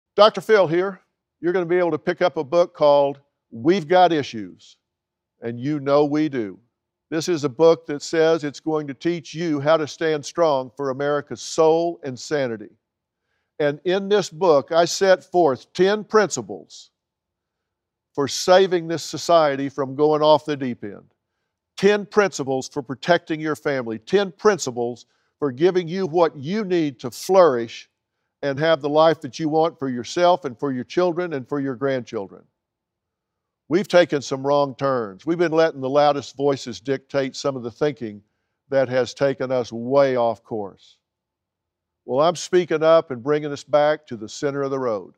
Dr. Phil here. You're going to be able to pick up a book called We've Got Issues, and you know we do. This is a book that says it's going to teach you how to stand strong for America's soul and sanity. And in this book, I set forth 10 principles for saving this society from going off the deep end. 10 principles for protecting your family. 10 principles for giving you what you need to flourish and have the life that you want for yourself and for your children and for your grandchildren. We've taken some wrong turns. We've been letting the loudest voices dictate some of the thinking that has taken us way off course. Well, I'm speaking up and bringing us back to the center of the road.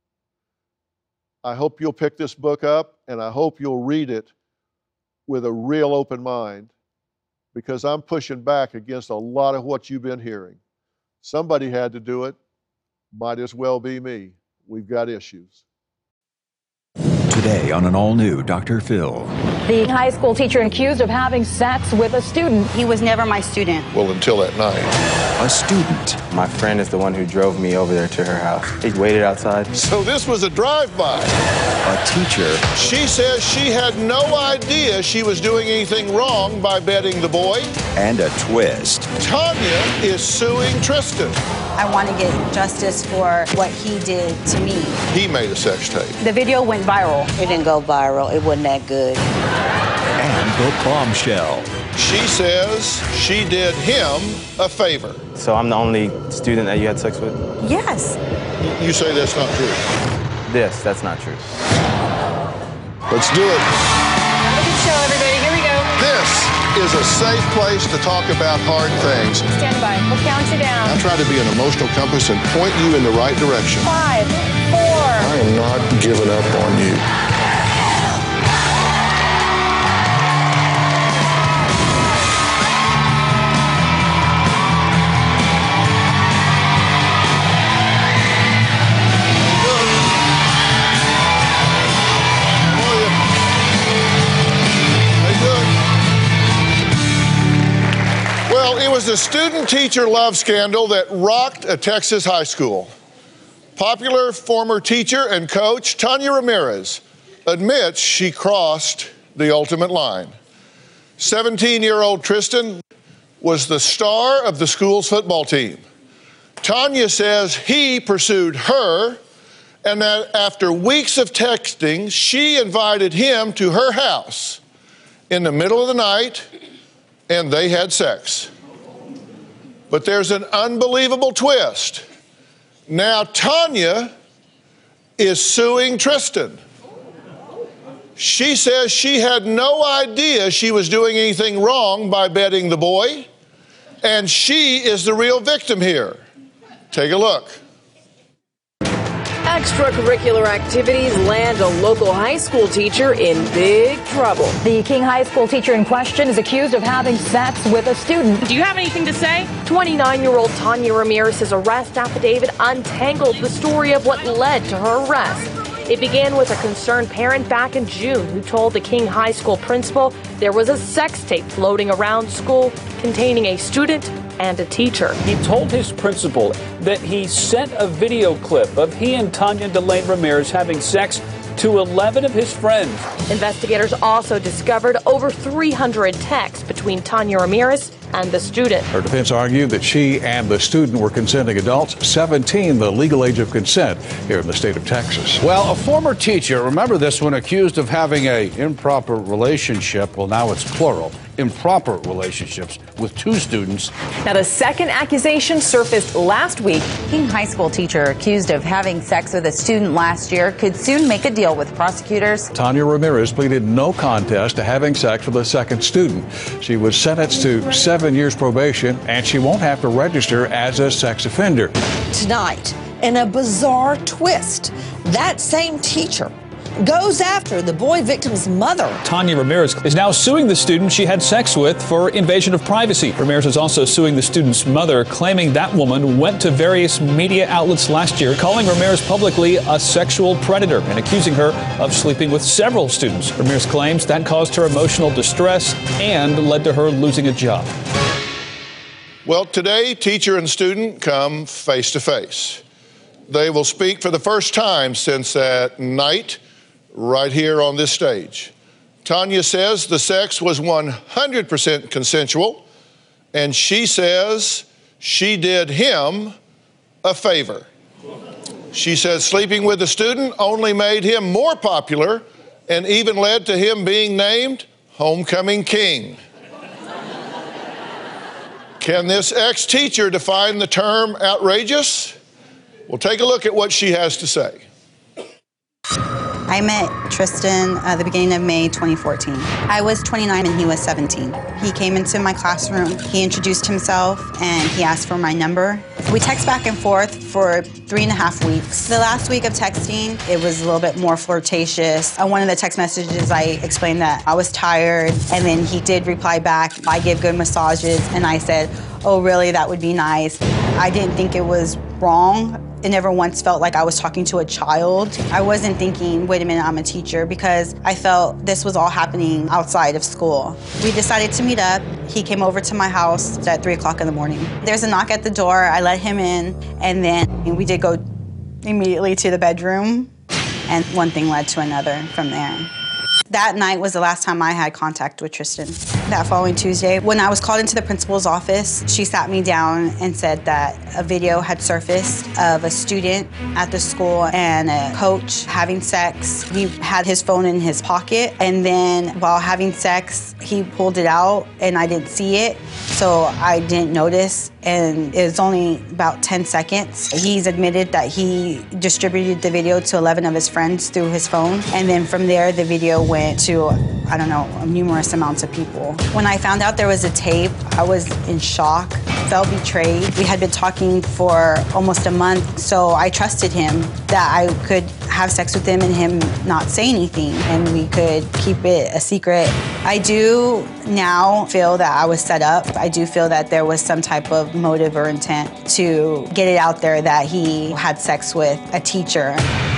I hope you'll pick this book up, and I hope you'll read it with a real open mind, because I'm pushing back against a lot of what you've been hearing. Somebody had to do it. Might as well be me. We've got issues. Today on an all-new Dr. Phil. The high school teacher accused of having sex with a student. He was never my student. Well, until that night. A student. My friend is the one who drove me over there to her house. He waited outside. So this was a drive-by. A teacher. She says she had no idea she was doing anything wrong by betting the boy. And a twist. Tanya is suing Tristan. I want to get justice for what he did to me. He made a sex tape. The video went viral. It didn't go viral. It wasn't that good. And the bombshell. She says she did him a favor. So I'm the only student that you had sex with? Yes. You say that's not true. That's not true. Let's do it. Have a good show, everybody. Here we go. This is a safe place to talk about hard things. Stand by. We'll count you down. I try to be an emotional compass and point you in the right direction. 5, 4. I am not giving up on you. Well, it was a student-teacher love scandal that rocked a Texas high school. Popular former teacher and coach Tanya Ramirez admits she crossed the ultimate line. 17-year-old Tristan was the star of the school's football team. Tanya says he pursued her, and that after weeks of texting, she invited him to her house in the middle of the night, and they had sex. But there's an unbelievable twist. Now Tanya is suing Tristan. She says she had no idea she was doing anything wrong by betting the boy, and she is the real victim here. Take a look. Extracurricular activities land a local high school teacher in big trouble. The King High School teacher in question is accused of having sex with a student. Do you have anything to say? 29-year-old Tanya Ramirez's arrest affidavit untangled the story of what led to her arrest. It began with a concerned parent back in June who told the King High School principal there was a sex tape floating around school containing a student and a teacher. He told his principal that he sent a video clip of he and Tanya Delane Ramirez having sex to 11 of his friends. Investigators also discovered over 300 texts between Tanya Ramirez and the student. Her defense argued that she and the student were consenting adults, 17 the legal age of consent here in the state of Texas. Well, a former teacher, remember this one, accused of having a improper relationship, well now it's plural, improper relationships with two students. Now the second accusation surfaced last week. King High School teacher accused of having sex with a student last year could soon make a deal with prosecutors. Tanya Ramirez pleaded no contest to having sex with a second student. She was sentenced to 7 years probation, and she won't have to register as a sex offender. Tonight, in a bizarre twist, that same teacher goes after the boy victim's mother. Tanya Ramirez is now suing the student she had sex with for invasion of privacy. Ramirez is also suing the student's mother, claiming that woman went to various media outlets last year, calling Ramirez publicly a sexual predator and accusing her of sleeping with several students. Ramirez claims that caused her emotional distress and led to her losing a job. Well, today, teacher and student come face to face. They will speak for the first time since that night right here on this stage. Tanya says the sex was 100% consensual, and she says she did him a favor. She says sleeping with the student only made him more popular and even led to him being named Homecoming King. Can this ex-teacher define the term outrageous? We'll take a look at what she has to say. I met Tristan at the beginning of May 2014. I was 29 and he was 17. He came into my classroom, he introduced himself, and he asked for my number. We text back and forth for 3.5 weeks. The last week of texting, it was a little bit more flirtatious. On one of the text messages, I explained that I was tired, and then he did reply back, I give good massages, and I said, oh really, that would be nice. I didn't think it was wrong. It never once felt like I was talking to a child. I wasn't thinking, wait a minute, I'm a teacher, because I felt this was all happening outside of school. We decided to meet up. He came over to my house at 3 o'clock in the morning. There's a knock at the door, I let him in, and then we did go immediately to the bedroom, and one thing led to another from there. That night was the last time I had contact with Tristan. That following Tuesday, when I was called into the principal's office, she sat me down and said that a video had surfaced of a student at the school and a coach having sex. He had his phone in his pocket, and then while having sex, he pulled it out and I didn't see it, so I didn't notice, and it was only about 10 seconds. He's admitted that he distributed the video to 11 of his friends through his phone, and then from there, the video went to, I don't know, numerous amounts of people. When I found out there was a tape, I was in shock, felt betrayed. We had been talking for almost a month, so I trusted him that I could have sex with him and him not say anything, and we could keep it a secret. I do now feel that I was set up. I do feel that there was some type of motive or intent to get it out there that he had sex with a teacher.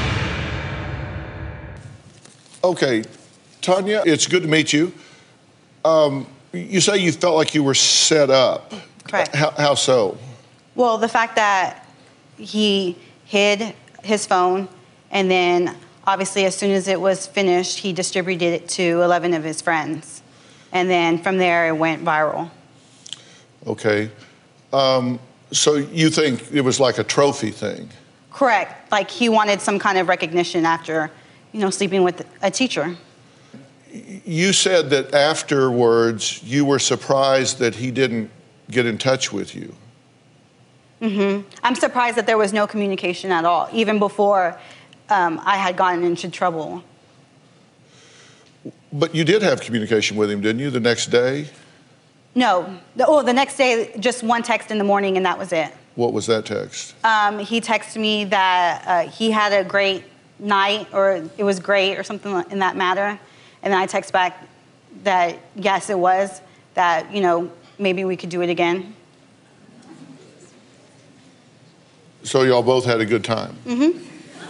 Okay, Tanya, it's good to meet you. You say you felt like you were set up. Correct. How so? Well, the fact that he hid his phone, and then obviously as soon as it was finished, he distributed it to 11 of his friends. And then from there, it went viral. Okay. So you think it was like a trophy thing? Correct. Like he wanted some kind of recognition after, sleeping with a teacher. You said that afterwards you were surprised that he didn't get in touch with you. Mm-hmm. I'm surprised that there was no communication at all, even before I had gotten into trouble. But you did have communication with him, didn't you, the next day? No. The next day, just one text in the morning, and that was it. What was that text? He texted me that he had a great night, or it was great, or something in that matter. And then I text back that, yes, it was, that, maybe we could do it again. So y'all both had a good time? Mm-hmm.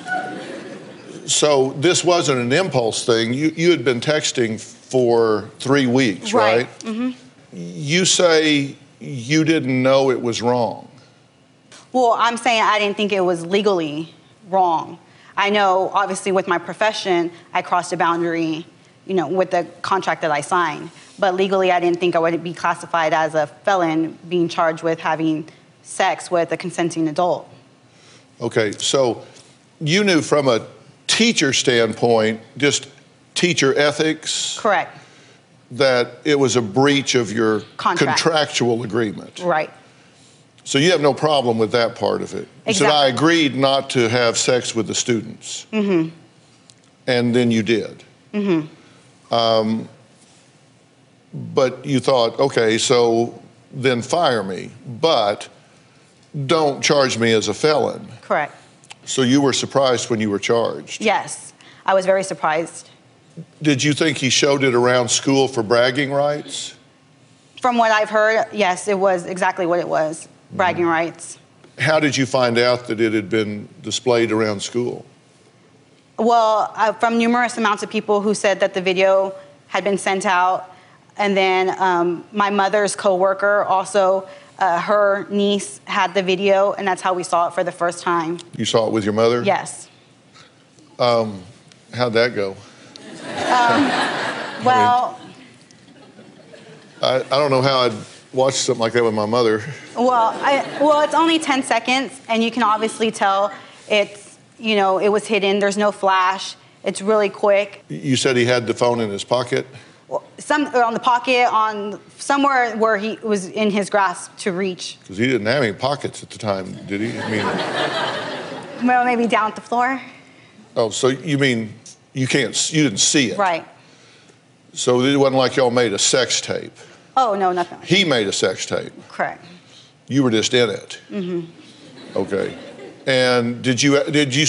So this wasn't an impulse thing. You had been texting for 3 weeks, right? Mm-hmm. You say you didn't know it was wrong. Well, I'm saying I didn't think it was legally wrong. I know, obviously, with my profession, I crossed a boundary, with the contract that I signed. But legally, I didn't think I would be classified as a felon being charged with having sex with a consenting adult. Okay, so you knew from a teacher standpoint, just teacher ethics. Correct. That it was a breach of your contractual agreement. Right. So you have no problem with that part of it. Exactly. You said, I agreed not to have sex with the students. Mm-hmm. And then you did. Mm-hmm. But you thought, okay, so then fire me, but don't charge me as a felon. Correct. So you were surprised when you were charged? Yes, I was very surprised. Did you think he showed it around school for bragging rights? From what I've heard, yes, it was exactly what it was, bragging rights. How did you find out that it had been displayed around school? Well, from numerous amounts of people who said that the video had been sent out. And then my mother's coworker also her niece had the video, and that's how we saw it for the first time. You saw it with your mother? Yes. How'd that go? Well, I don't know how I'd watch something like that with my mother. well, it's only 10 seconds, and you can obviously tell it's, it was hidden. There's no flash. It's really quick. You said he had the phone in his pocket? On the pocket, on somewhere where he was in his grasp to reach. Because he didn't have any pockets at the time, did he? Well, maybe down at the floor. Oh, so you mean you didn't see it? Right. So it wasn't like y'all made a sex tape. Oh, no, nothing. He made a sex tape. Correct. You were just in it. Mm-hmm. Okay. And did you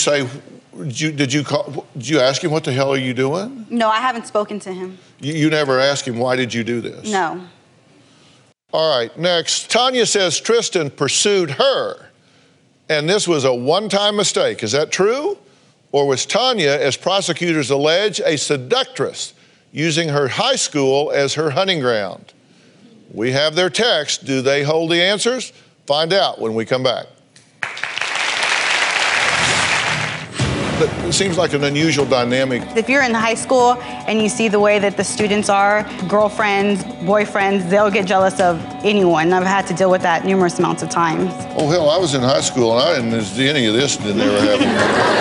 ask him what the hell are you doing? No, I haven't spoken to him. You never asked him why did you do this? No. All right, next. Tanya says Tristan pursued her, and this was a one-time mistake. Is that true? Or was Tanya, as prosecutors allege, a seductress using her high school as her hunting ground? We have their text. Do they hold the answers? Find out when we come back. It seems like an unusual dynamic. If you're in high school and you see the way that the students are, girlfriends, boyfriends, they'll get jealous of anyone. I've had to deal with that numerous amounts of times. Oh, hell, I was in high school and I didn't see any of this. Didn't ever happen.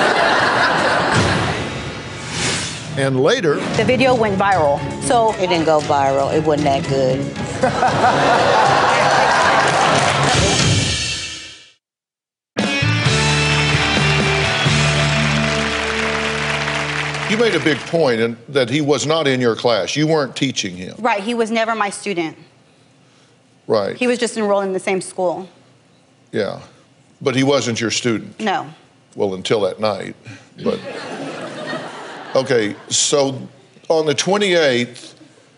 And later, the video went viral. So it didn't go viral. It wasn't that good. you made a big point that he was not in your class. You weren't teaching him. Right, he was never my student. Right. He was just enrolled in the same school. Yeah, but he wasn't your student. No. Well, until that night, but. Okay, so on the 28th,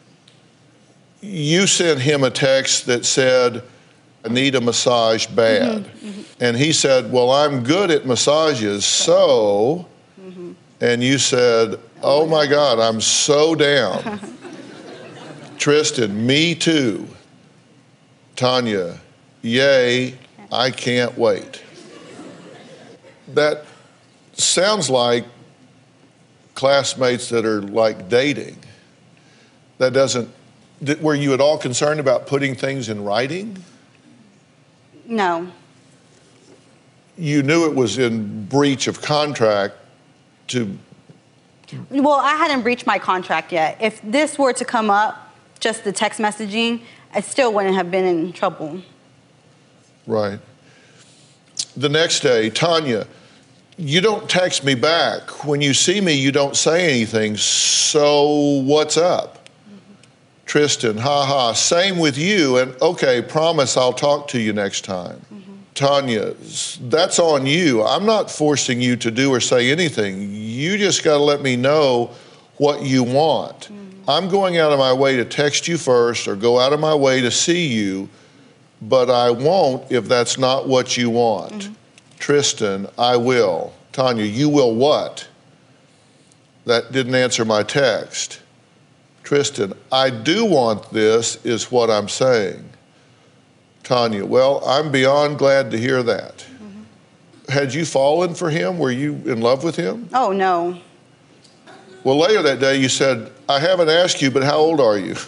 you sent him a text that said, I need a massage bad. Mm-hmm, mm-hmm. And he said, well, I'm good at massages, so, mm-hmm. And you said, oh my God, I'm so down. Tristan, me too. Tanya, yay, I can't wait. That sounds like classmates that are like dating. That doesn't, were you at all concerned about putting things in writing? No. You knew it was in breach of contract to... Well, I hadn't breached my contract yet. If this were to come up, just the text messaging, I still wouldn't have been in trouble. Right. The next day, Tanya, you don't text me back. When you see me, you don't say anything. So what's up? Mm-hmm. Tristan, ha, same with you. And okay, promise I'll talk to you next time. Mm-hmm. Tanya, that's on you. I'm not forcing you to do or say anything. You just got to let me know what you want. Mm-hmm. I'm going out of my way to text you first or go out of my way to see you, but I won't if that's not what you want. Mm-hmm. Tristan, I will. Tanya, you will what? That didn't answer my text. Tristan, I do want this, is what I'm saying. Tanya, well, I'm beyond glad to hear that. Mm-hmm. Had you fallen for him? Were you in love with him? Oh, no. Well, later that day you said, I haven't asked you, but how old are you?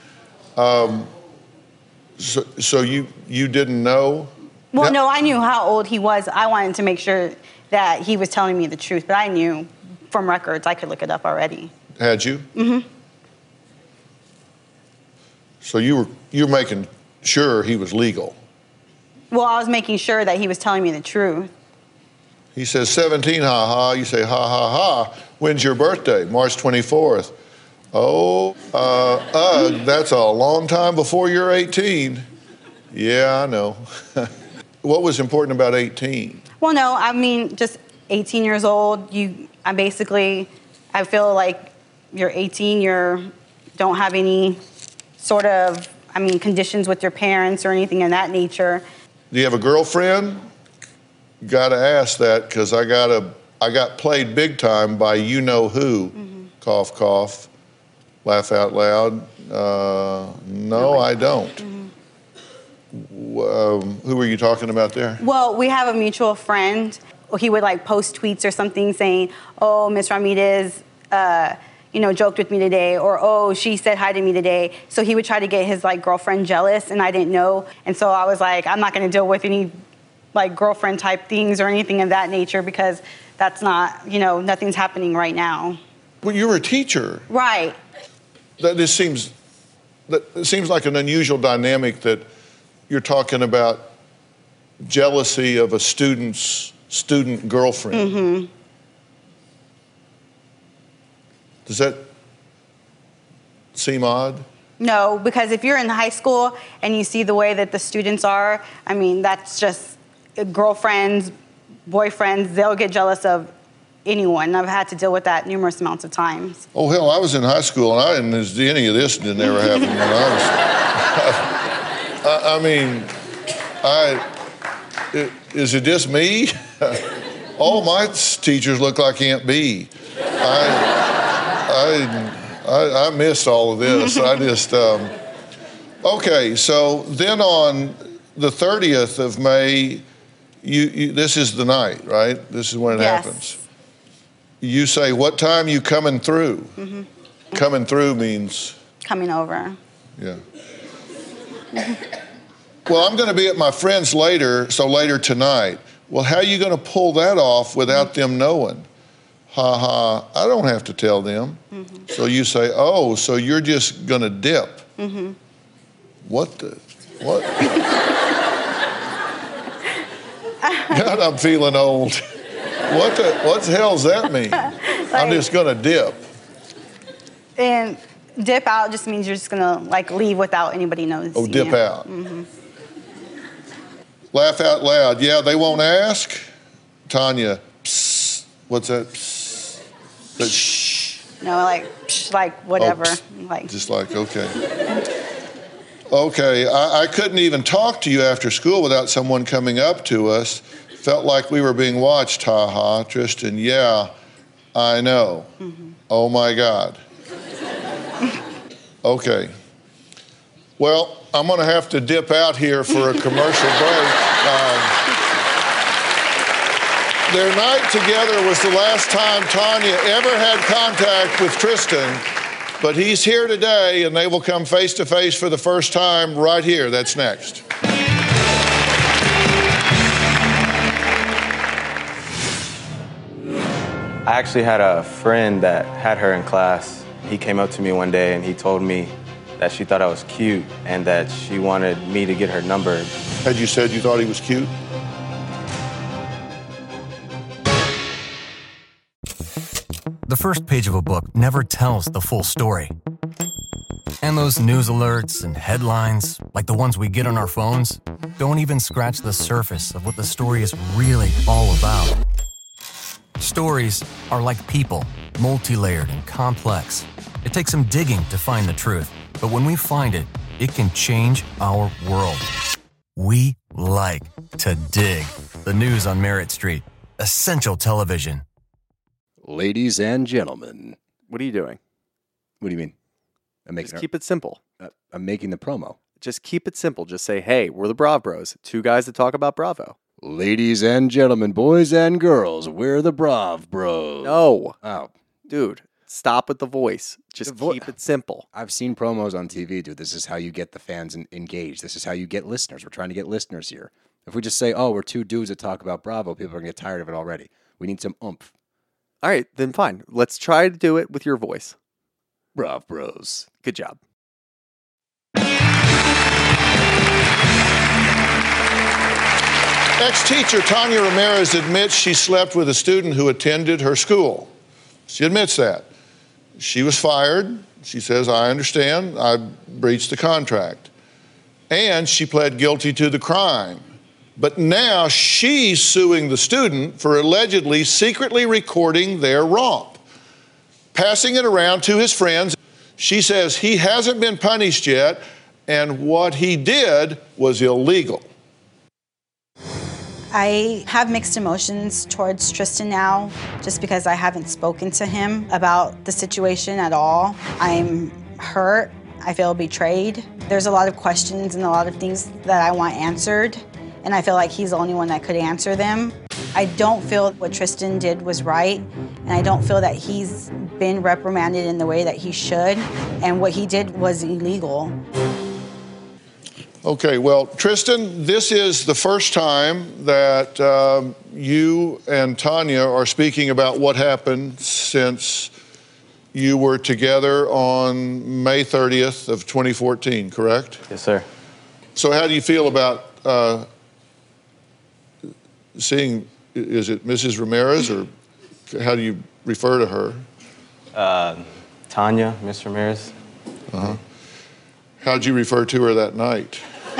So you didn't know? Well, no, I knew how old he was. I wanted to make sure that he was telling me the truth, but I knew from records. I could look it up already. Had you? Mm-hmm. So you were making sure he was legal? Well, I was making sure that he was telling me the truth. He says 17, ha. You say, ha. When's your birthday? March 24th. Oh, that's a long time before you're 18. Yeah, I know. What was important about 18? Well, no, I mean, just 18 years old. I feel like you're 18, don't have any sort of, conditions with your parents or anything of that nature. Do you have a girlfriend? Got to ask that because I got played big time by you know who. Mm-hmm. Cough, cough. Laugh out loud. No, I don't. Mm-hmm. Who were you talking about there? Well, we have a mutual friend. He would like post tweets or something saying, "Oh, Miss Ramirez, joked with me today," or "Oh, she said hi to me today." So he would try to get his like girlfriend jealous, and I didn't know. And so I was like, I'm not going to deal with any like girlfriend type things or anything of that nature because that's not, nothing's happening right now. Well, you were a teacher. Right. It seems like an unusual dynamic that you're talking about jealousy of a student girlfriend. Mm-hmm. Does that seem odd? No, because if you're in high school and you see the way that the students are, I mean, that's just girlfriends, boyfriends, they'll get jealous of anyone. I've had to deal with that numerous amounts of times. Oh, hell, I was in high school and I didn't see any of this didn't ever happen when I was... is it just me? All my teachers look like Aunt B. I missed all of this. I just... Okay, so then on the 30th of May, this is the night, right? This is when it happens. You say, what time you coming through? Mm-hmm. Coming through means? Coming over. Yeah. Well, I'm going to be at my friend's later, so later tonight. Well, how are you going to pull that off without them knowing? Ha ha, I don't have to tell them. Mm-hmm. So you say, oh, so you're just going to dip. Mm-hmm. What? God, I'm feeling old. What the hell does that mean? I'm just going to dip. And dip out just means you're just going to like leave without anybody noticing. Oh, dip out. Mm-hmm. Laugh out loud. Yeah, they won't ask. Tanya, psst. What's that? Psst. Shh. No, like, psh, like whatever. Oh, like. Just like, okay. Okay, I couldn't even talk to you after school without someone coming up to us. Felt like we were being watched, ha-ha. Tristan, yeah, I know. Mm-hmm. Oh, my God. Okay. Well, I'm going to have to dip out here for a commercial break. Their night together was the last time Tanya ever had contact with Tristan, but he's here today, and they will come face-to-face for the first time right here. That's next. I actually had a friend that had her in class. He came up to me one day and he told me that she thought I was cute and that she wanted me to get her number. Had you said you thought he was cute? The first page of a book never tells the full story. And those news alerts and headlines, like the ones we get on our phones, don't even scratch the surface of what the story is really all about. Stories are like people, multi-layered and complex. It takes some digging to find the truth, but when we find it, it can change our world. We like to dig. The news on Merritt Street. Essential television. Ladies and gentlemen. What are you doing? What do you mean? Just keep it simple. I'm making the promo. Just keep it simple. Just say, hey, we're the Brav Bros. Two guys that talk about Bravo. Ladies and gentlemen, boys and girls, we're the Brav Bros. No. Oh. Dude, stop with the voice. Just keep it simple. I've seen promos on TV, dude. This is how you get the fans engaged. This is how you get listeners. We're trying to get listeners here. If we just say, oh, we're two dudes that talk about Bravo, people are going to get tired of it already. We need some oomph. All right, then fine. Let's try to do it with your voice. Brav Bros. Good job. Ex-teacher Tanya Ramirez admits she slept with a student who attended her school. She admits that. She was fired. She says, I understand. I breached the contract. And she pled guilty to the crime. But now she's suing the student for allegedly secretly recording their romp, passing it around to his friends. She says he hasn't been punished yet, and what he did was illegal. I have mixed emotions towards Tristan now, just because I haven't spoken to him about the situation at all. I'm hurt. I feel betrayed. There's a lot of questions and a lot of things that I want answered, and I feel like he's the only one that could answer them. I don't feel what Tristan did was right, and I don't feel that he's been reprimanded in the way that he should, and what he did was illegal. Okay, well, Tristan, this is the first time that you and Tanya are speaking about what happened since you were together on May 30th of 2014, correct? Yes, sir. So how do you feel about seeing, is it Mrs. Ramirez, or how do you refer to her? Tanya, Miss Ramirez. Uh-huh. How'd you refer to her that night?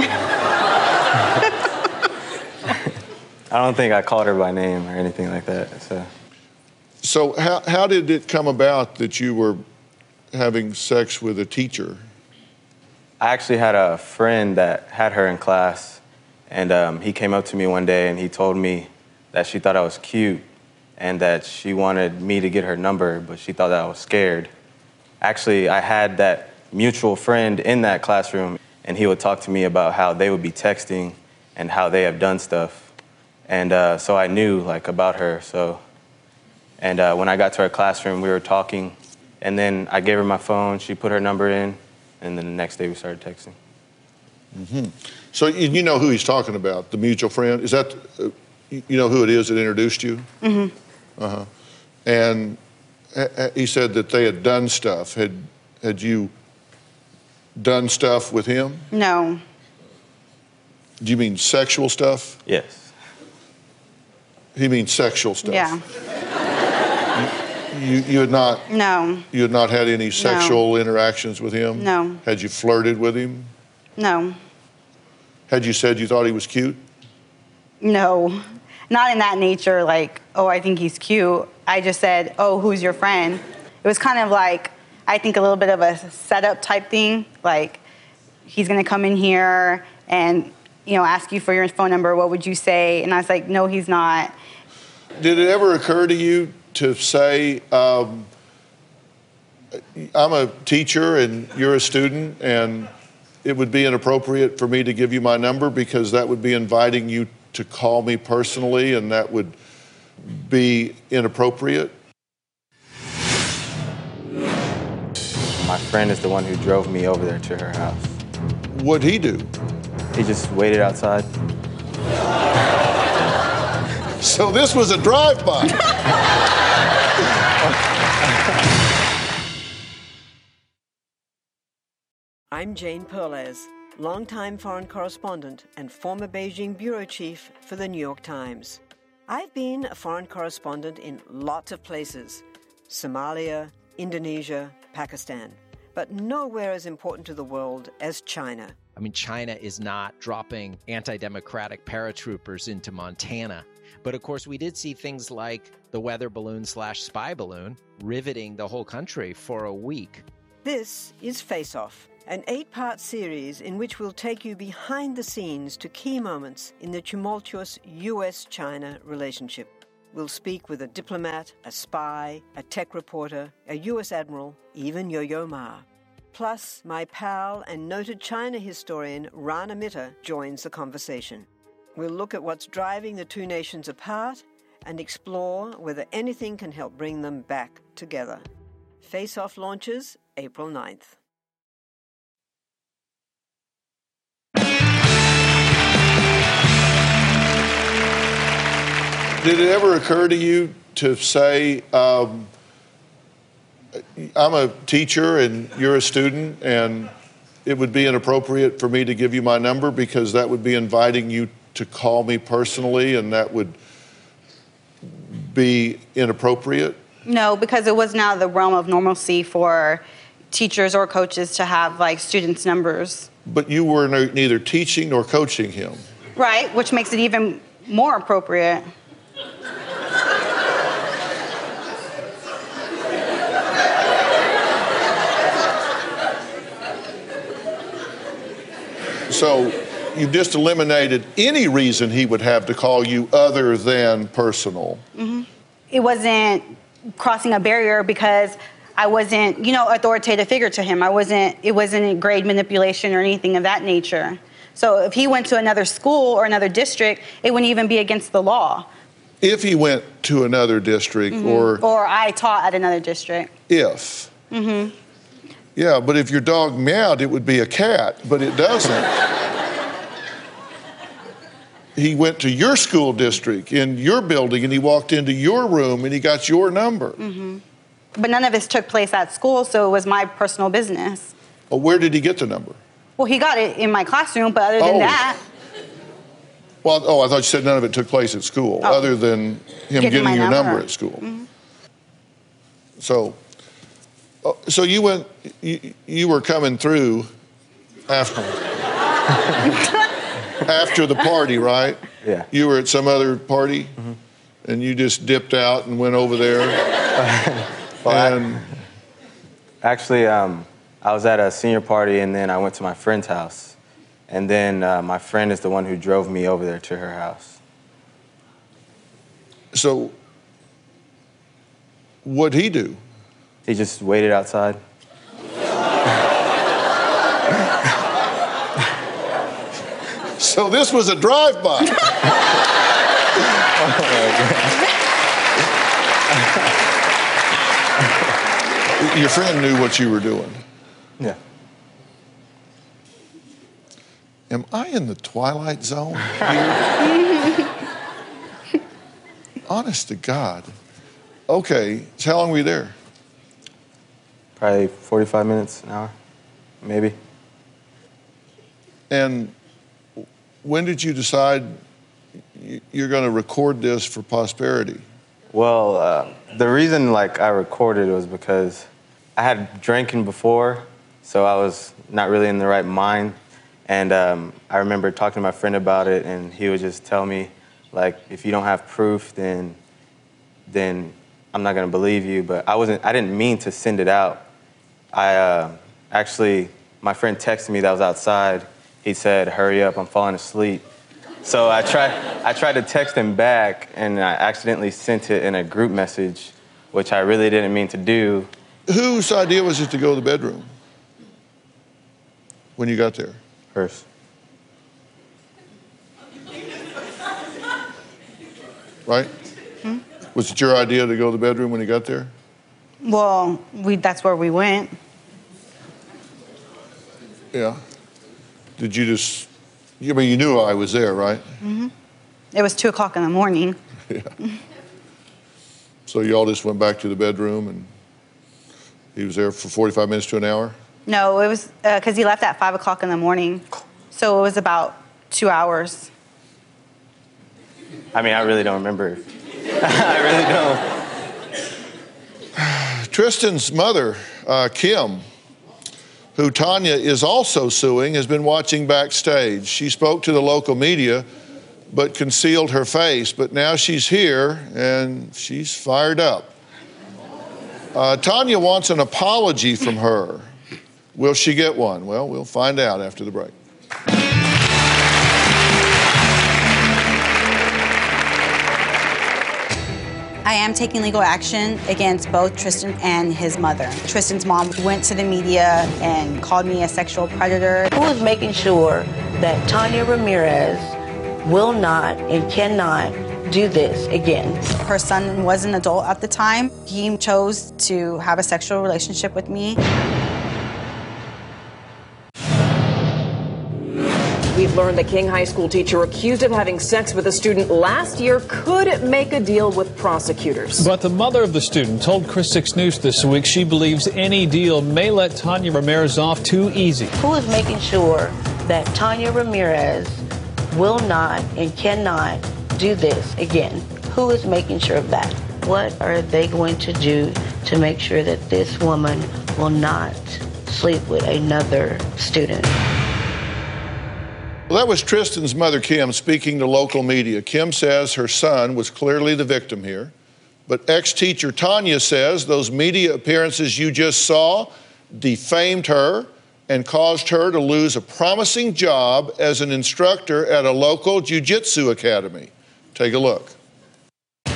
I don't think I called her by name or anything like that. So how did it come about that you were having sex with a teacher? I actually had a friend that had her in class, and he came up to me one day and he told me that she thought I was cute and that she wanted me to get her number, but she thought that I was scared. Actually, I had that mutual friend in that classroom, and he would talk to me about how they would be texting and how they have done stuff. And so I knew about her. And when I got to her classroom, we were talking, and then I gave her my phone, she put her number in, and then the next day we started texting. Mm-hmm. So you know who he's talking about, the mutual friend? Is that, you know who it is that introduced you? Mm-hmm. Uh-huh. And he said that they had done stuff. Had you done stuff with him? No. Do you mean sexual stuff? Yes. He means sexual stuff? Yeah. You had not? No. You had not had any sexual interactions with him? No. Had you flirted with him? No. Had you said you thought he was cute? No. Not in that nature, oh, I think he's cute. I just said, oh, who's your friend? It was kind of I think a little bit of a setup type thing. He's gonna come in here and, ask you for your phone number. What would you say? And I was like, no, he's not. Did it ever occur to you to say, I'm a teacher and you're a student, and it would be inappropriate for me to give you my number because that would be inviting you to call me personally, and that would be inappropriate? My friend is the one who drove me over there to her house. What'd he do? He just waited outside. So this was a drive-by. I'm Jane Perlez, longtime foreign correspondent and former Beijing bureau chief for the New York Times. I've been a foreign correspondent in lots of places: Somalia, Indonesia, Pakistan, but nowhere as important to the world as China. I mean, China is not dropping anti-democratic paratroopers into Montana. But of course, we did see things like the weather balloon/spy balloon riveting the whole country for a week. This is Face Off, an 8-part series in which we'll take you behind the scenes to key moments in the tumultuous U.S.-China relationship. We'll speak with a diplomat, a spy, a tech reporter, a U.S. admiral, even Yo-Yo Ma. Plus, my pal and noted China historian Rana Mitter joins the conversation. We'll look at what's driving the two nations apart and explore whether anything can help bring them back together. Face Off launches April 9th. Did it ever occur to you to say, I'm a teacher and you're a student, and it would be inappropriate for me to give you my number because that would be inviting you to call me personally, and that would be inappropriate? No, because it was now the realm of normalcy for teachers or coaches to have students' numbers. But you were neither teaching nor coaching him. Right, which makes it even more appropriate. So you've just eliminated any reason he would have to call you other than personal. Mm-hmm. It wasn't crossing a barrier because I wasn't, authoritative figure to him. It wasn't grade manipulation or anything of that nature. So if he went to another school or another district, it wouldn't even be against the law. If he went to another district or I taught at another district. If. Yeah, but if your dog meowed, it would be a cat, but it doesn't. He went to your school district in your building and he walked into your room and he got your number. But none of this took place at school, so it was my personal business. Well, where did he get the number? Well, he got it in my classroom, but other than that. Well, I thought you said none of it took place at school, other than him getting your number at school. So you went, you were coming through after the party, right? Yeah. You were at some other party, and you just dipped out and went over there. Actually, I was at a senior party, and then I went to my friend's house. And then my friend is the one who drove me over there to her house. So what'd he do? He just waited outside. So this was a drive-by. Your friend knew what you were doing. Yeah. Am I in the Twilight Zone here? Honest to God. Okay, so how long were you there? Probably 45 minutes, an hour, maybe. And when did you decide you're going to record this for posterity? Well, the reason I recorded was because I had drinking before, so I was not really in the right mind. And I remember talking to my friend about it, and he would just tell me, if you don't have proof, then I'm not gonna believe you. But I didn't mean to send it out. Actually, my friend texted me that I was outside. He said, "Hurry up, I'm falling asleep." So I tried to text him back, and I accidentally sent it in a group message, which I really didn't mean to do. Whose idea was it to go to the bedroom when you got there? Hers. Right? Was it your idea to go to the bedroom when you got there? Well, that's where we went. Yeah. Did you just, you knew I was there, right? It was 2 o'clock in the morning. Yeah. So y'all just went back to the bedroom and he was there for 45 minutes to an hour? No, it was because he left at 5 o'clock in the morning. So it was about 2 hours. I really don't remember. I really don't. Tristan's mother, Kim, who Tanya is also suing, has been watching backstage. She spoke to the local media, but concealed her face. But now she's here, and she's fired up. Tanya wants an apology from her. Will she get one? Well, we'll find out after the break. I am taking legal action against both Tristan and his mother. Tristan's mom went to the media and called me a sexual predator. Who is making sure that Tanya Ramirez will not and cannot do this again? Her son was an adult at the time. He chose to have a sexual relationship with me. We've learned the King High School teacher accused of having sex with a student last year could make a deal with prosecutors. But the mother of the student told Chris 6 News this week she believes any deal may let Tanya Ramirez off too easy. Who is making sure that Tanya Ramirez will not and cannot do this again? Who is making sure of that? What are they going to do to make sure that this woman will not sleep with another student? Well, that was Tristan's mother, Kim, speaking to local media. Kim says her son was clearly the victim here. But ex-teacher Tanya says those media appearances you just saw defamed her and caused her to lose a promising job as an instructor at a local jiu-jitsu academy. Take a look.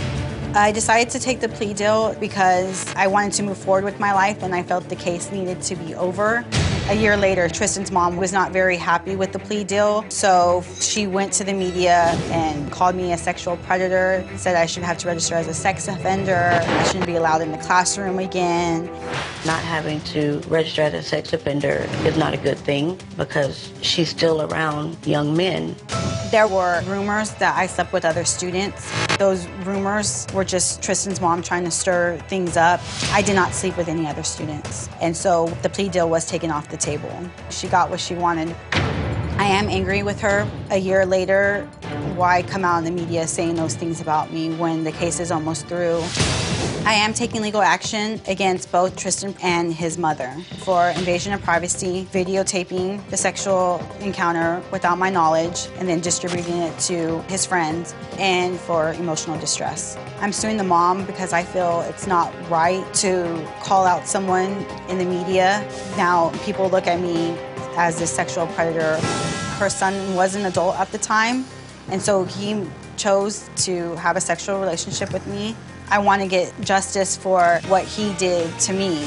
I decided to take the plea deal because I wanted to move forward with my life and I felt the case needed to be over. A year later, Tristan's mom was not very happy with the plea deal, so she went to the media and called me a sexual predator, said I should have to register as a sex offender, I shouldn't be allowed in the classroom again. Not having to register as a sex offender is not a good thing because she's still around young men. There were rumors that I slept with other students. Those rumors were just Tristan's mom trying to stir things up. I did not sleep with any other students. And so the plea deal was taken off the table. She got what she wanted. I am angry with her. A year later, why come out in the media saying those things about me when the case is almost through? I am taking legal action against both Tristan and his mother for invasion of privacy, videotaping the sexual encounter without my knowledge, and then distributing it to his friends, and for emotional distress. I'm suing the mom because I feel it's not right to call out someone in the media. Now people look at me as a sexual predator. Her son was an adult at the time, and so he chose to have a sexual relationship with me. I want to get justice for what he did to me.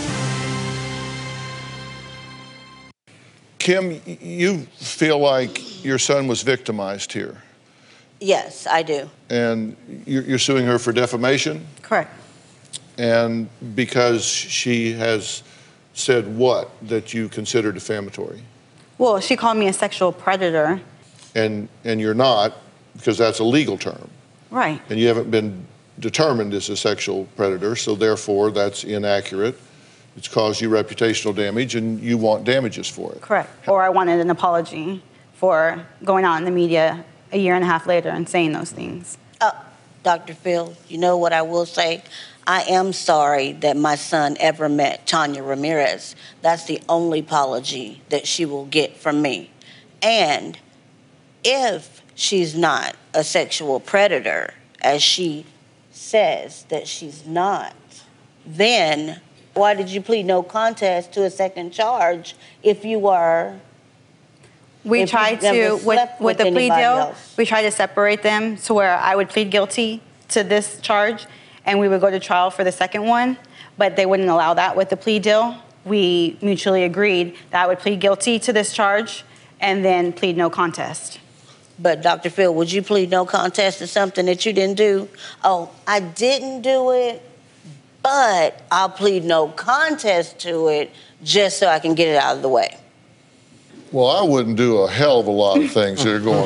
Kim, you feel like your son was victimized here, Yes, I do. and you're suing her for defamation? Correct. And because she has said what that you consider defamatory? Well, she called me a sexual predator. And you're not, because that's a legal term. Right. And you haven't been determined as a sexual predator, so therefore that's inaccurate. It's caused you reputational damage and you want damages for it. Correct. Or I wanted an apology for going out in the media a year and a half later and saying those things. Dr. Phil, you know what I will say? I am sorry that my son ever met Tanya Ramirez. That's the only apology that she will get from me. And if she's not a sexual predator, as she says that she's not, then why did you plead no contest to a second charge if you were? We tried to, with the plea deal, we tried to separate them to where I would plead guilty to this charge and we would go to trial for the second one, but they wouldn't allow that with the plea deal. We mutually agreed that I would plead guilty to this charge and then plead no contest. But Dr. Phil, would you plead no contest to something that you didn't do? Oh, I didn't do it, but I'll plead no contest to it just so I can get it out of the way. Well, I wouldn't do a hell of a lot of things that are going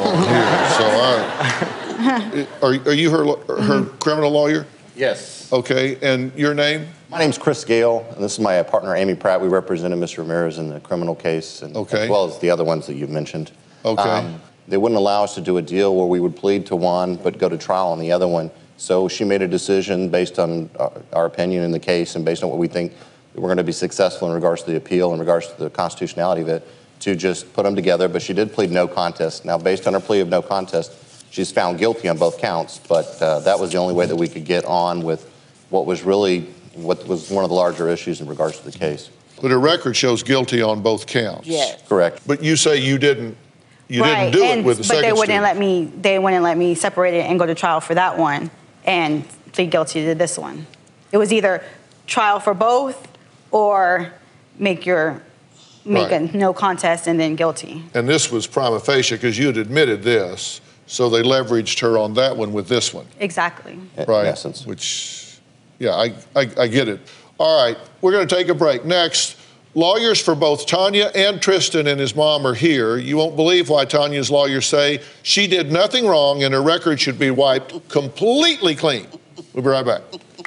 on here. So are you her criminal lawyer? Yes. Okay, and your name? My name's Chris Gale, and this is my partner, Amy Pratt. We represented Mr. Ramirez in the criminal case, and as well as the other ones that you've mentioned. Okay. They wouldn't allow us to do a deal where we would plead to one but go to trial on the other one. So she made a decision based on our opinion in the case and based on what we think that we're going to be successful in regards to the appeal, in regards to the constitutionality of it, to just put them together. But she did plead no contest. Now, based on her plea of no contest, she's found guilty on both counts, but that was the only way that we could get on with what was really what was one of the larger issues in regards to the case. But her record shows guilty on both counts. Yes. Correct. But you say you didn't do it with the second But student. they wouldn't let me separate it and go to trial for that one and plead guilty to this one. It was either trial for both or make a no contest and then guilty. And this was prima facie because you had admitted this, so they leveraged her on that one with this one. Exactly. Right. In essence. Which, yeah, I get it. All right, we're going to take a break. Next, lawyers for both Tanya and Tristan and his mom are here. You won't believe why Tanya's lawyers say she did nothing wrong and her record should be wiped completely clean. We'll be right back.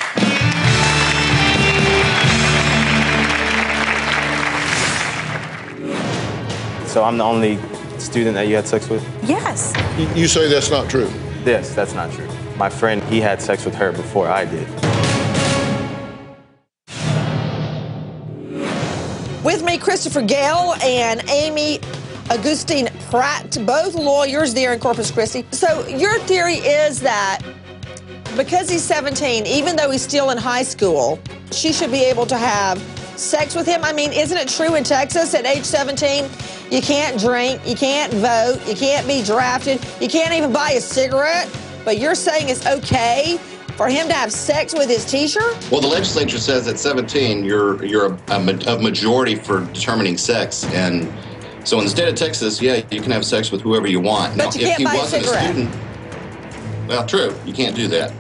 So I'm the only student that you had sex with? Yes. You say that's not true? Yes, that's not true. My friend, he had sex with her before I did. With me, Christopher Gale and Amy Augustine Pratt, both lawyers there in Corpus Christi. So your theory is that because he's 17, even though he's still in high school, she should be able to have sex with him? I mean, isn't it true in Texas at age 17, you can't drink, you can't vote, you can't be drafted, you can't even buy a cigarette, but you're saying it's okay for him to have sex with his teacher? Well, the legislature says at 17, you're a majority for determining sex. And so in the state of Texas, yeah, you can have sex with whoever you want. But you can't buy a cigarette. Well, true. You can't do that.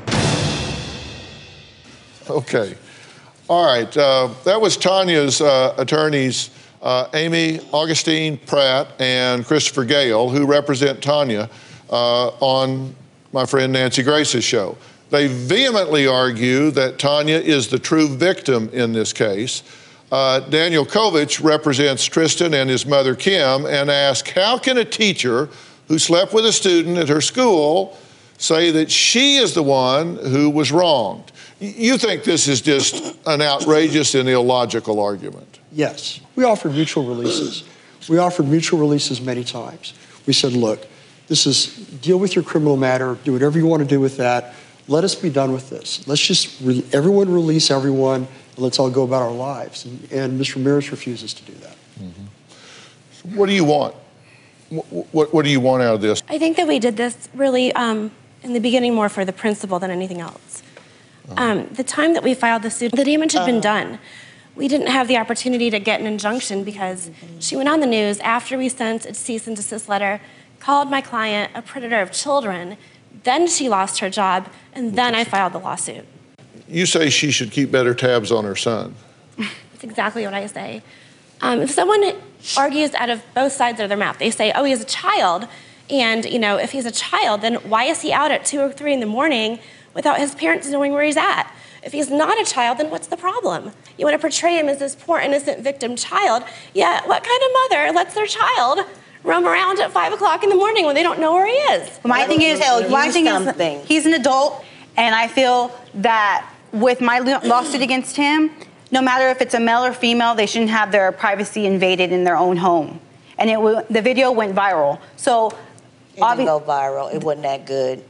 Okay. All right. That was Tanya's attorneys, Amy Augustine Pratt and Christopher Gale, who represent Tanya on my friend Nancy Grace's show. They vehemently argue that Tanya is the true victim in this case. Daniel Kovich represents Tristan and his mother Kim and asks, how can a teacher who slept with a student at her school say that she is the one who was wronged? You think this is just an outrageous and illogical argument? Yes. We offered mutual releases. We offered mutual releases many times. We said, look, this is deal with your criminal matter, do whatever you want to do with that. Let us be done with this. Let's just everyone release everyone, and let's all go about our lives. And Ms. Ramirez refuses to do that. Mm-hmm. So what do you want? What do you want out of this? I think that we did this really in the beginning more for the principal than anything else. The time that we filed the suit, the damage had been done. We didn't have the opportunity to get an injunction because she went on the news after we sent a cease and desist letter, called my client a predator of children, then she lost her job, and then I filed the lawsuit. You say she should keep better tabs on her son. That's exactly what I say. If someone argues out of both sides of their mouth, they say, oh, he's a child, and if he's a child, then why is he out at 2 or 3 in the morning without his parents knowing where he's at? If he's not a child, then what's the problem? You want to portray him as this poor, innocent victim child, yet what kind of mother lets their child roam around at 5 o'clock in the morning when they don't know where he is? My thing is, he's an adult, and I feel that with my lawsuit against him, no matter if it's a male or female, they shouldn't have their privacy invaded in their own home. And the video went viral. So it didn't go viral. It wasn't that good.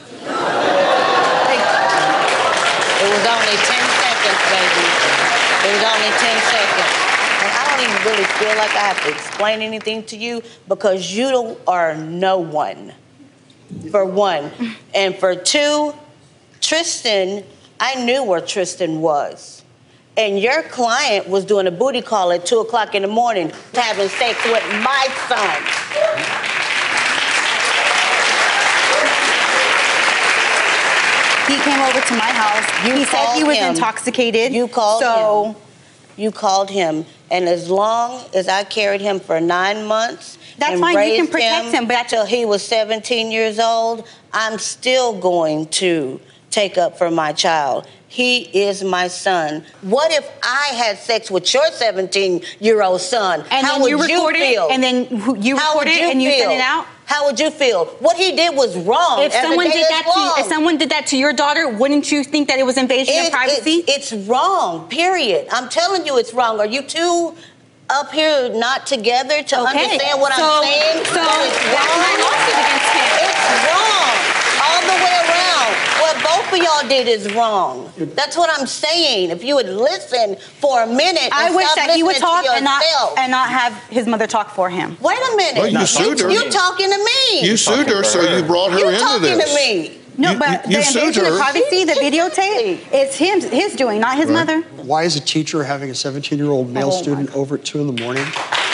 It was only 10 seconds, baby. It was only 10 seconds. And I don't even really feel like I have to explain anything to you because you are no one, for one. And for two, Tristan, I knew where Tristan was. And your client was doing a booty call at 2 o'clock in the morning having sex with my son. He came over to my house. He said he was intoxicated. You called him. You called him. And as long as I carried him for 9 months, that's fine. You can protect him, but until he was 17 years old, I'm still going to take up for my child. He is my son. What if I had sex with your 17-year-old son? And how then would you recorded it, feel? and then you recorded it, and you sent it out? How would you feel? What he did was wrong. If someone did that to your daughter, wouldn't you think that it was invasion of privacy? It's wrong, period. I'm telling you it's wrong. Are you two up here not together to understand what I'm saying? So that's my lawsuit against him. It's wrong all the way around. What both of y'all did is wrong. That's what I'm saying. If you would listen for a minute, I wish that he would talk and not have his mother talk for him. Wait a minute. Well, you sued her. You talking to me? You sued her, so you brought her into this. You talking to me? No, but the invasion of privacy, the videotape, it's his doing, not his mother. Why is a teacher having a 17-year-old male student over at 2 in the morning?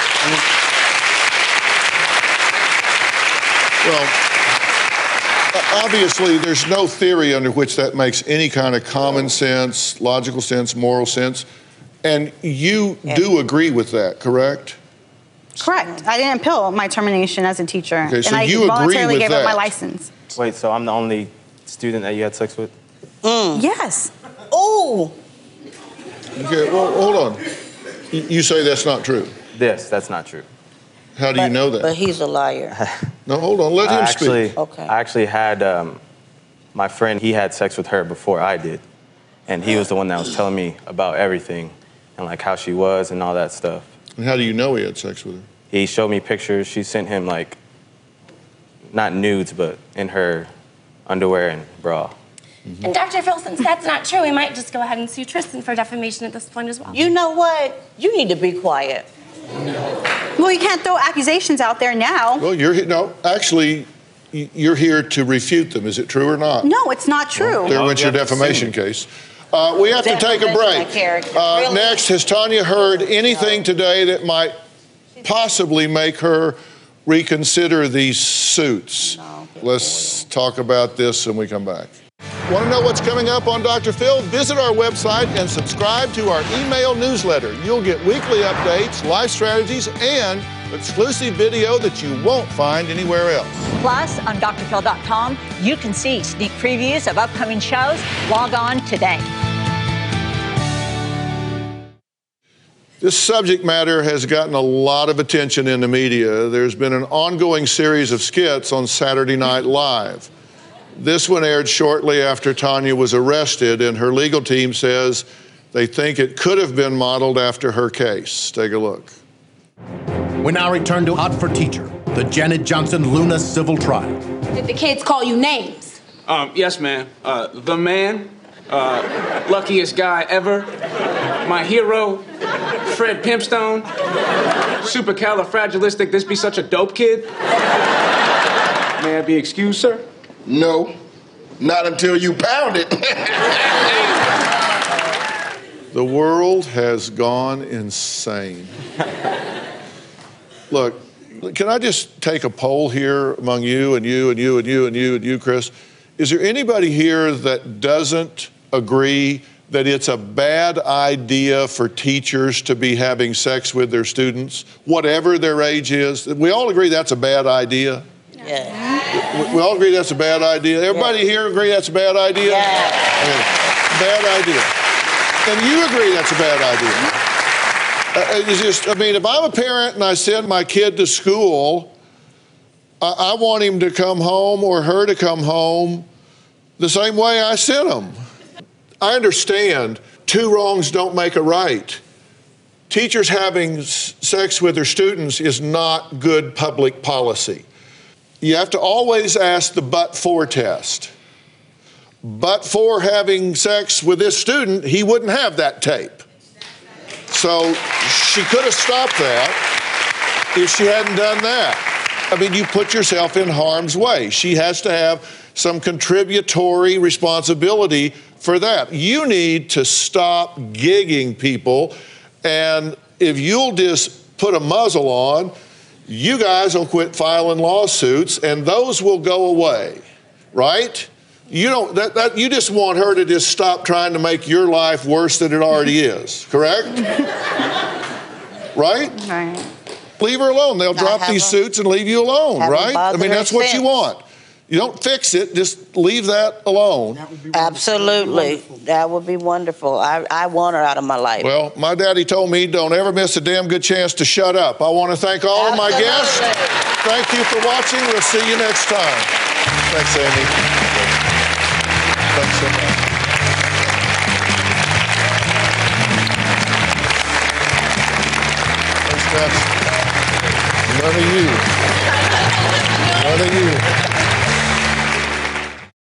Well, obviously, there's no theory under which that makes any kind of common sense, logical sense, moral sense. And you do agree with that, correct? Correct. I didn't appeal my termination as a teacher. Okay, so and I you agree voluntarily with gave up that. my license. Wait, so I'm the only student that you had sex with? Yes. Oh. Okay, well, hold on. You say that's not true? Yes, that's not true. How do you know that? But he's a liar. No, hold on. Let him speak. I actually had my friend, he had sex with her before I did. And he was the one that was telling me about everything and like how she was and all that stuff. And how do you know he had sex with her? He showed me pictures. She sent him like, not nudes, but in her underwear and bra. And Dr. Phil, since that's not true, we might just go ahead and sue Tristan for defamation at this point as well. You know what? You need to be quiet. Well, you can't throw accusations out there now. Well, actually, you're here to refute them. Is it true or not? No, it's not true. There went your defamation case. We have to take a break. Next, has Tanya heard anything today that might possibly make her reconsider these suits? No. Let's talk about this when we come back. Want to know what's coming up on Dr. Phil? Visit our website and subscribe to our email newsletter. You'll get weekly updates, life strategies, and exclusive video that you won't find anywhere else. Plus, on drphil.com, you can see sneak previews of upcoming shows. Log on today. This subject matter has gotten a lot of attention in the media. There's been an ongoing series of skits on Saturday Night Live. This one aired shortly after Tanya was arrested, and her legal team says they think it could have been modeled after her case. Take a look. We now return to Hot for Teacher, the Janet Johnson Luna civil trial. Did the kids call you names? Yes, ma'am. The man, luckiest guy ever, my hero, Fred Pimpstone, supercalifragilistic, this be such a dope kid. May I be excused, sir? No, not until you pound it. The world has gone insane. Look, can I just take a poll here among you and you and you and you and you and you, Chris? Is there anybody here that doesn't agree that it's a bad idea for teachers to be having sex with their students, whatever their age is? We all agree that's a bad idea? Yeah. We all agree that's a bad idea? Everybody here agree that's a bad idea? Yeah. Bad idea. And you agree that's a bad idea? It's just, I mean, if I'm a parent and I send my kid to school, I want him to come home or her to come home the same way I sent them. I understand two wrongs don't make a right. Teachers having sex with their students is not good public policy. You have to always ask the but-for test. But for having sex with this student, he wouldn't have that tape. So she could have stopped that if she hadn't done that. I mean, you put yourself in harm's way. She has to have some contributory responsibility for that. You need to stop gigging people, and if you'll just put a muzzle on, you guys will quit filing lawsuits, and those will go away, right? You don't. You just want her to just stop trying to make your life worse than it already is, correct? Right? Right. Leave her alone. They'll drop these suits and leave you alone, right? I mean, that's what you want. You don't fix it, just leave that alone. Absolutely. That would be wonderful. I want her out of my life. Well, my daddy told me don't ever miss a damn good chance to shut up. I want to thank all of my guests. Thank you for watching. We'll see you next time. Thanks, Amy. Thanks so much. Thanks, guys. None of you.